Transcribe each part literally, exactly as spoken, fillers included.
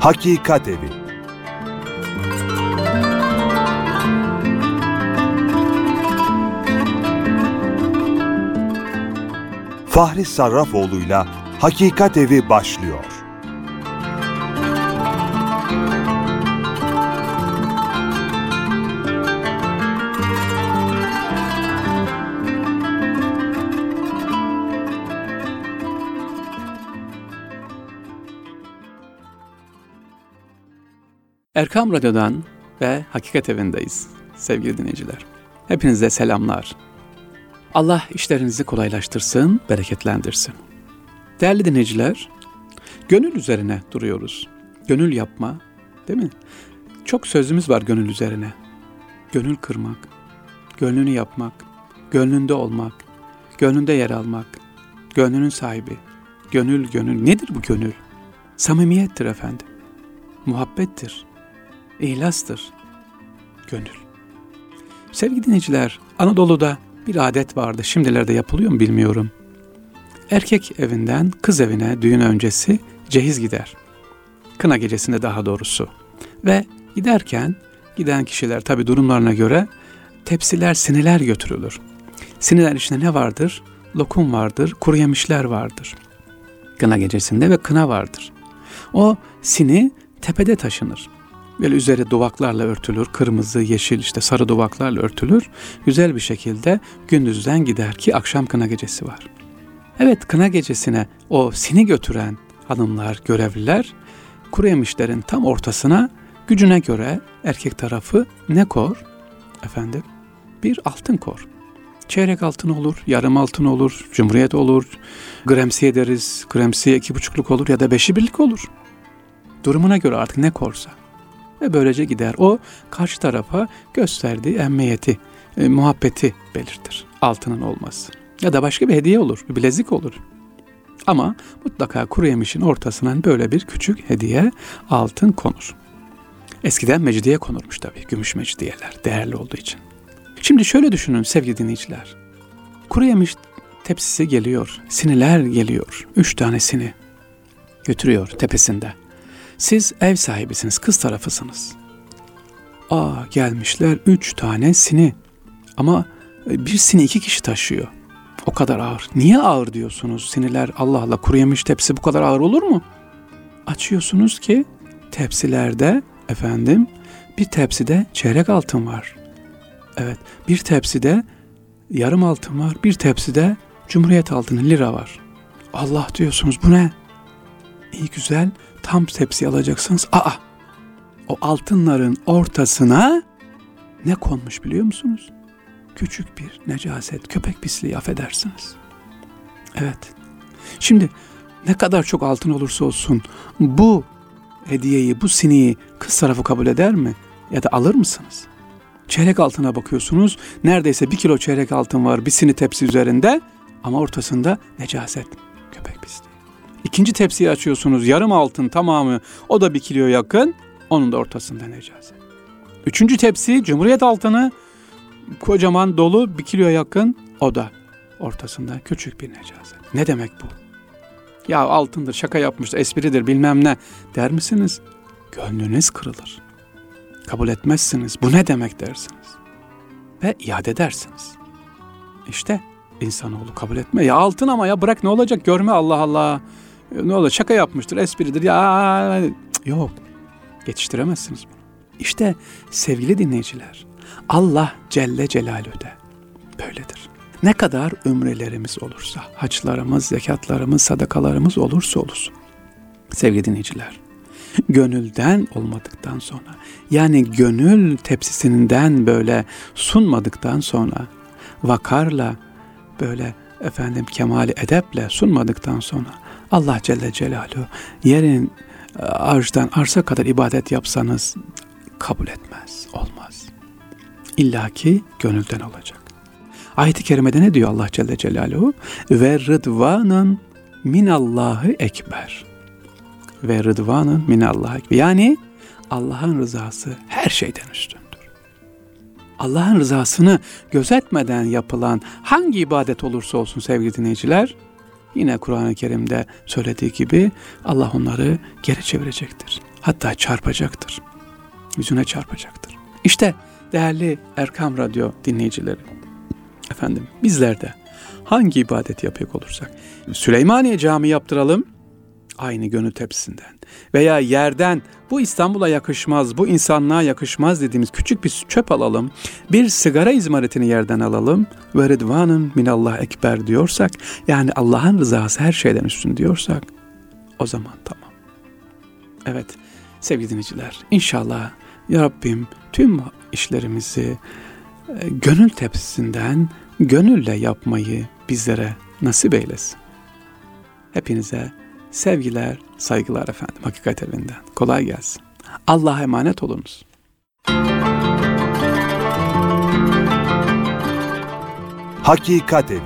Hakikat Evi. Fahri Sarrafoğlu'yla Hakikat Evi başlıyor. Erkam Radyo'dan ve Hakikat Evi'ndeyiz sevgili dinleyiciler. Hepinize selamlar. Allah işlerinizi kolaylaştırsın, bereketlendirsin. Değerli dinleyiciler, gönül üzerine duruyoruz. Gönül yapma, değil mi? Çok sözümüz var gönül üzerine. Gönül kırmak, gönlünü yapmak, gönlünde olmak, gönlünde yer almak, gönlünün sahibi. Gönül, gönül. Nedir bu gönül? Samimiyettir efendim. Muhabbettir. İhlastır. Gönül. Sevgili dinleyiciler, Anadolu'da bir adet vardı. Şimdilerde yapılıyor mu bilmiyorum. Erkek evinden kız evine düğün öncesi cehiz gider. Kına gecesinde daha doğrusu. Ve giderken giden kişiler tabii durumlarına göre tepsiler, sineler götürülür. Sineler içinde ne vardır? Lokum vardır, kuru yemişler vardır. Kına gecesinde ve kına vardır. O sini tepede taşınır. Böyle üzeri duvaklarla örtülür. Kırmızı, yeşil, işte sarı duvaklarla örtülür. Güzel bir şekilde gündüzden gider ki akşam kına gecesi var. Evet, kına gecesine o sini götüren hanımlar, görevliler kuru yemişlerin tam ortasına gücüne göre erkek tarafı ne kor? Efendim, bir altın kor. Çeyrek altın olur, yarım altın olur, cumhuriyet olur, gremsiye deriz, gremsiye iki buçukluk olur ya da beşi birlik olur. Durumuna göre artık ne korsa. Ve böylece gider. O karşı tarafa gösterdiği emmiyeti, e, muhabbeti belirtir. Altının olması. Ya da başka bir hediye olur, bir bilezik olur. Ama mutlaka kuru yemişin ortasına böyle bir küçük hediye, altın konur. Eskiden mecidiye konurmuş tabii, gümüş mecidiyeler, değerli olduğu için. Şimdi şöyle düşünün sevgili dinleyiciler. Kuru yemiş tepsisi geliyor, siniler geliyor. Üç tane sini götürüyor tepesinde. Siz ev sahibisiniz, kız tarafısınız. Aa, gelmişler üç tane sini. Ama bir sini iki kişi taşıyor. O kadar ağır. Niye ağır diyorsunuz? Siniler, Allah Allah, kuru yemiş tepsi bu kadar ağır olur mu? Açıyorsunuz ki tepsilerde efendim bir tepside çeyrek altın var. Evet, bir tepside yarım altın var. Bir tepside cumhuriyet altını, lira var. Allah diyorsunuz, bu ne? İyi güzel. Tam tepsi alacaksınız. Aa, o altınların ortasına ne konmuş biliyor musunuz? Küçük bir necaset, köpek pisliği, affedersiniz. Evet. Şimdi ne kadar çok altın olursa olsun bu hediyeyi, bu siniyi kız tarafı kabul eder mi? Ya da alır mısınız? Çeyrek altına bakıyorsunuz. Neredeyse bir kilo çeyrek altın var bir sini tepsi üzerinde. Ama ortasında necaset, köpek pisliği. İkinci tepsiyi açıyorsunuz, yarım altın tamamı, o da bir kilo yakın, onun da ortasında necaset. Üçüncü tepsi cumhuriyet altını, kocaman dolu, bir kiloya yakın, o da ortasında küçük bir necaset. Ne demek bu? Ya altındır, şaka yapmıştır, espridir, bilmem ne der misiniz? Gönlünüz kırılır. Kabul etmezsiniz. Bu ne demek dersiniz. Ve iade edersiniz. İşte insanoğlu kabul etme. Ya altın ama ya bırak, ne olacak, görme, Allah Allah. Ne olur, şaka yapmıştır, espridir. Ya yok. Geçiştiremezsiniz bunu. İşte sevgili dinleyiciler, Allah Celle Celaluhu de böyledir. Ne kadar ümrelerimiz olursa, haçlarımız, zekatlarımız, sadakalarımız olursa olsun. Sevgili dinleyiciler, gönülden olmadıktan sonra, yani gönül tepsisinden böyle sunmadıktan sonra, vakarla böyle efendim kemali edeple sunmadıktan sonra Allah Celle Celaluhu yerin arştan arsa kadar ibadet yapsanız kabul etmez, olmaz. İlla ki gönülden olacak. Ayet-i kerimede ne diyor Allah Celle Celaluhu? Ve rıdvanın minallahı ekber. Ve rıdvanın minallahı ekber. Yani Allah'ın rızası her şeyden üstündür. Allah'ın rızasını gözetmeden yapılan hangi ibadet olursa olsun sevgili dinleyiciler, yine Kur'an-ı Kerim'de söylediği gibi Allah onları geri çevirecektir. Hatta çarpacaktır. Yüzüne çarpacaktır. İşte değerli Erkam Radyo dinleyicileri, efendim bizler de hangi ibadet yapacak olursak, Süleymaniye Camii yaptıralım, aynı gönül tepsisinden veya yerden bu İstanbul'a yakışmaz, bu insanlığa yakışmaz dediğimiz küçük bir çöp alalım, bir sigara izmaritini yerden alalım ve Ridvanın minallah ekber diyorsak, yani Allah'ın rızası her şeyden üstün diyorsak, o zaman tamam. Evet sevgili dinleyiciler, inşallah ya Rabbim tüm işlerimizi e, gönül tepsisinden gönülle yapmayı bizlere nasip eylesin. Hepinize sevgiler, saygılar efendim Hakikat Evi'nden. Kolay gelsin. Allah'a emanet olunuz. Hakikat Evi.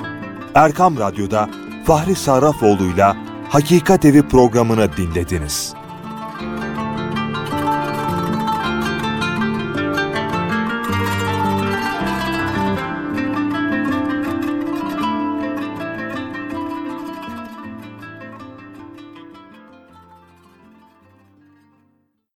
Erkam Radyo'da Fahri Sarrafoğlu'yla Hakikat Evi programını dinlediniz.